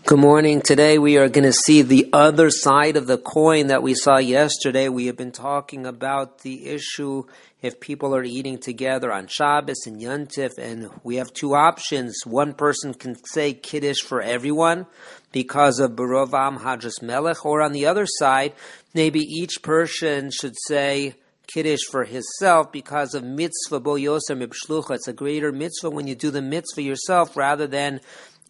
Good morning. Today we are going to see the other side of the coin that we saw yesterday. We have been talking about the issue if people are eating together on Shabbos and Yontif, and we have two options. One person can say Kiddush for everyone because of B'rov Am Hadras Melech, or on the other side, maybe each person should say Kiddush for himself because of Mitzvah Bo Yoser Mibshlucha. It's a greater mitzvah when you do the mitzvah yourself rather than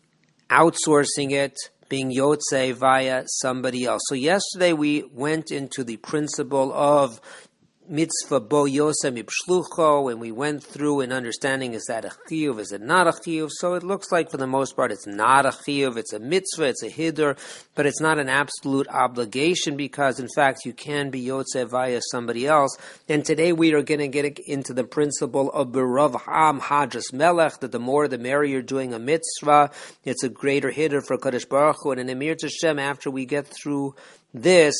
outsourcing it, being Yotze via somebody else. So yesterday we went into the principle of Mitzvah Bo Yosem Ibshlucho, and we went through an understanding, is that a chiyuv, is it not a chiyuv? So it looks like for the most part it's not a chiyuv, it's a mitzvah, it's a hidur, but it's not an absolute obligation because in fact you can be Yotze via somebody else. And today we are going to get into the principle of B'rov Am Hadras Melech, that the more the merrier doing a mitzvah, it's a greater hidur for Kadosh Baruch Hu. And in Emir Tashem, after we get through this,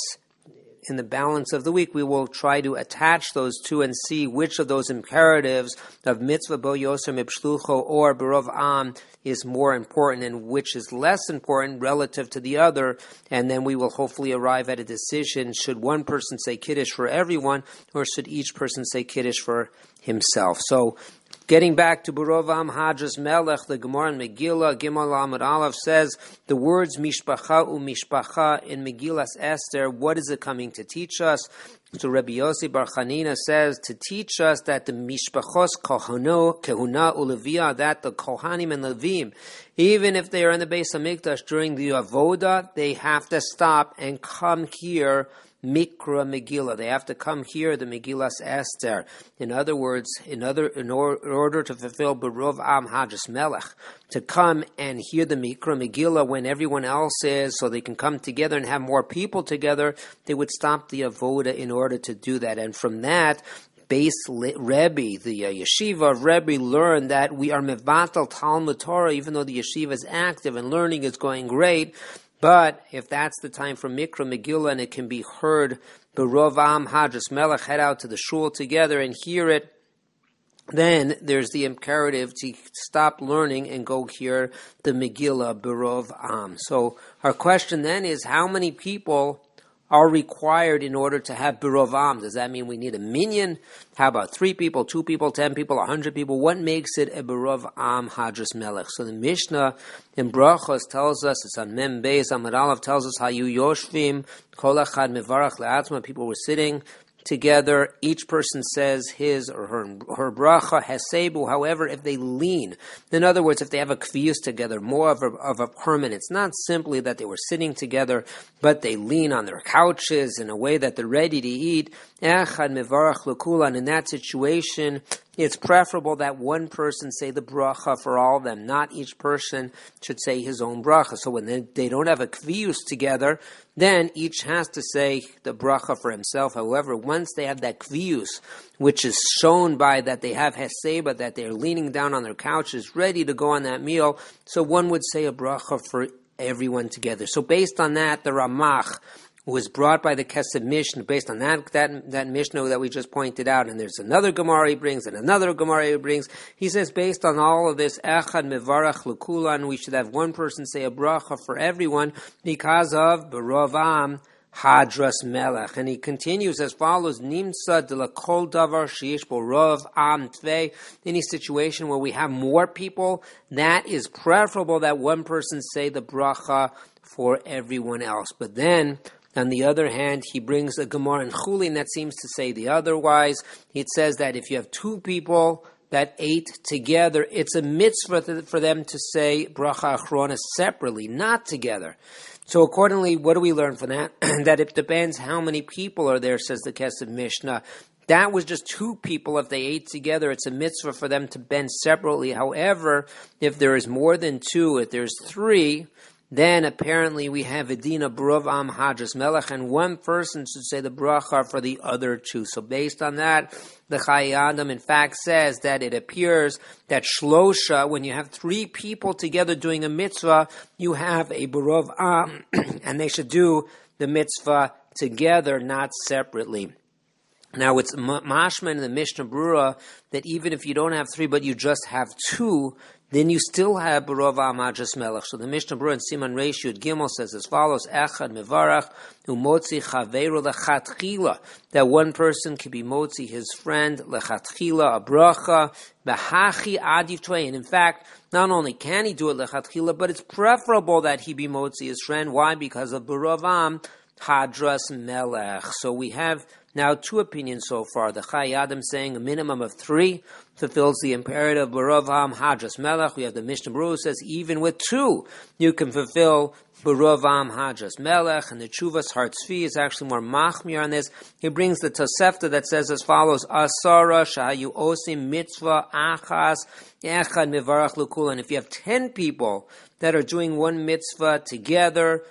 in the balance of the week, we will try to attach those two and see which of those imperatives of mitzvah bo yoser mibshlucho or b'rov am is more important and which is less important relative to the other. And then we will hopefully arrive at a decision. Should one person say Kiddush for everyone, or should each person say Kiddush for himself? So, getting back to B'rov Am Hadras Melech, the Gemara in Megillah, Gimel Amud Aleph says the words Mishpacha u'Mishpacha in Megillas Esther, what is it coming to teach us? So Rabbi Yossi Bar Chanina says to teach us that the Mishpachos Kehuna u'Levia, that the Kohanim and Levim, even if they are in the Beis HaMikdash during the Avoda, they have to stop and come here Mikra Megillah. They have to come here, the Megillas Esther. In other words, in order to fulfill B'rov Am Hadras Melech, to come and hear the Mikra Megillah when everyone else is, so they can come together and have more people together, they would stop the Avoda in order to do that. And from that, Beis Rebbe, the yeshiva of Rebbe, learned that we are mevatal Talmud Torah, even though the yeshiva is active and learning is going great. But if that's the time for Mikra Megillah and it can be heard, B'rov Am Hadras Melech, head out to the shul together and hear it, then there's the imperative to stop learning and go hear the Megillah B'rov Am. So our question then is, how many people are required in order to have B'rov Am? Does that mean we need a minyan? How about 3 people, 2 people, 10 people, 100 people? What makes it a B'rov Am Hadras Melech? So the Mishnah in Brachos tells us, it's on Mem Beis Amud Aleph, tells us Hayu Yoshvim Kol Echad Mevarach Le'atzma. People were sitting together, each person says his or her bracha, hesebu. However, if they lean, in other words, if they have a kviyus together, more of a permanence, not simply that they were sitting together, but they lean on their couches in a way that they're ready to eat, echad mevarach l'kulan. In that situation, it's preferable that one person say the bracha for all of them. Not each person should say his own bracha. So when they don't have a kviyus together, then each has to say the bracha for himself. However, once they have that kviyus, which is shown by that they have heseba, that they're leaning down on their couches, ready to go on that meal, so one would say a bracha for everyone together. So based on that, the Ramach was brought by the Kesef Mishnah, based on that Mishnah that we just pointed out, and there's another Gemara he brings, and another Gemara he brings. He says, based on all of this, Echad Mevarach L'Kulan, we should have one person say a bracha for everyone, because of B'rov Am Hadras Melech. And he continues as follows, Nimsa de la Kol Davar Sheish B'rov Am Tvei. Any situation where we have more people, that is preferable that one person say the bracha for everyone else. But then, on the other hand, he brings a Gemara in Chulin that seems to say the otherwise. It says that if you have 2 people that ate together, it's a mitzvah for them to say bracha achrona separately, not together. So accordingly, what do we learn from that? That it depends how many people are there, says the Kesef Mishnah. That was just 2 people. If they ate together, it's a mitzvah for them to bend separately. However, if there is more than 2, if there's 3, then apparently we have Edina B'rov Am Hadras Melech, and one person should say the bracha for the other 2. So based on that, the Chayei Adam in fact says that it appears that Shlosha, when you have 3 people together doing a mitzvah, you have a B'rov Am, and they should do the mitzvah together, not separately. Now it's mashma in the Mishnah Brura that even if you don't have 3 but you just have 2, then you still have B'rov Am Hadras Melech. So the Mishnah Brura in Siman Reish Yud Gimel says as follows: Echad mevarach umotzi chaveru lechatchila. That one person can be motzi his friend lechatchila a bracha b'hachi adiv tvei. And in fact, not only can he do it lechatchila, but it's preferable that he be motzi his friend. Why? Because of B'rov Am Hadras Melech. So we have now 2 opinions so far. The Chai Adam saying a minimum of 3 fulfills the imperative B'rov Am Hadras Melech. We have the Mishnah Berurah says even with 2 you can fulfill B'rov Am Hadras Melech. And the Chuvas Hartzvi is actually more machmir on this. He brings the Tosefta that says as follows: Asara shahayu osim mitzvah achas echad mevarach l'kula. And if you have 10 people that are doing one mitzvah together,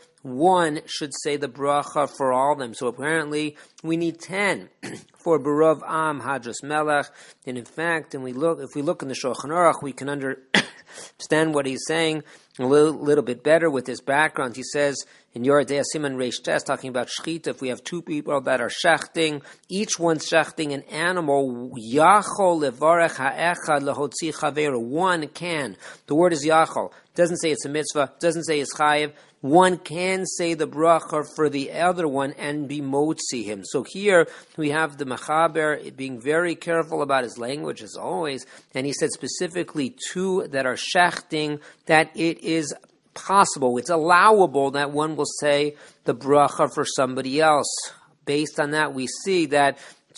1 should say the bracha for all of them. So apparently we need 10 for B'rov Am Hadras Melech. And in fact, if we look in the Shulchan Aruch, we can understand what he's saying a little bit better with his background. He says in Yoredei Siman Reish Tes, talking about shechita, if we have 2 people that are shechting, each one's shechting an animal, yachol levarech ha'echad lehotzi chaveru. 1 can. The word is yachol. Doesn't say it's a mitzvah. Doesn't say it's chayiv. 1 can say the bracha for the other one and be motzi him. So here we have the Mechaber being very careful about his language as always, and he said specifically 2 that are shechting, that it is possible, it's allowable that one will say the bracha for somebody else. Based on that, we see that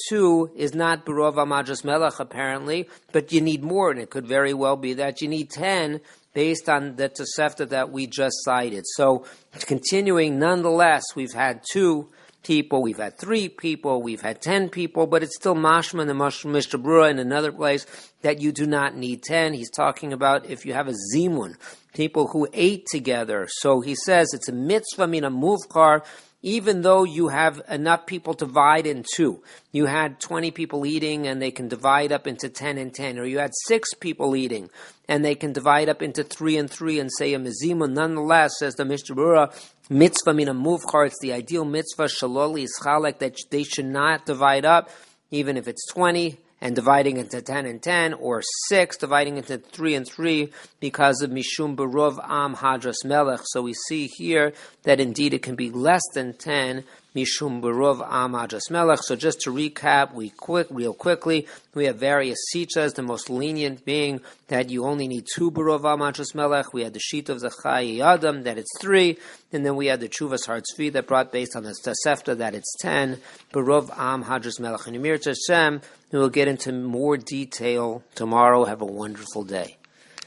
2 is not B'rov Am Hadras Melech apparently, but you need more, and it could very well be that you need 10 based on the Tosefta that we just cited. So, continuing, nonetheless, we've had 2 people, we've had 3 people, we've had 10 people, but it's still mashma in the Mishnah Brura in another place that you do not need 10. He's talking about if you have a zimun, people who ate together. So he says it's a mitzvah min a muvkar, even though you have enough people to divide in 2. You had 20 people eating and they can divide up into 10 and 10. Or you had 6 people eating and they can divide up into 3 and 3 and say a mezima. Nonetheless, says the Mishnah Brura, mitzvah min a muvkar, it's the ideal mitzvah, shaloli ischalek, that they should not divide up, even if it's 20 and dividing into 10 and 10, or 6 dividing into 3 and 3, because of Mishum B'rov Am Hadras Melech. So we see here that indeed it can be less than 10, Mishum B'rov Am Hadras Melech. So just to recap, real quickly, we have various sitas, the most lenient being that you only need 2 B'rov Am Hadras Melech. We had the sheet of the Chai Adam, that it's 3, and then we had the Chuvas Hartzvi that brought based on the Tosefta that it's 10, B'rov Am Hadras Melech. And Yemir Tashem, we will get into more detail tomorrow. Have a wonderful day.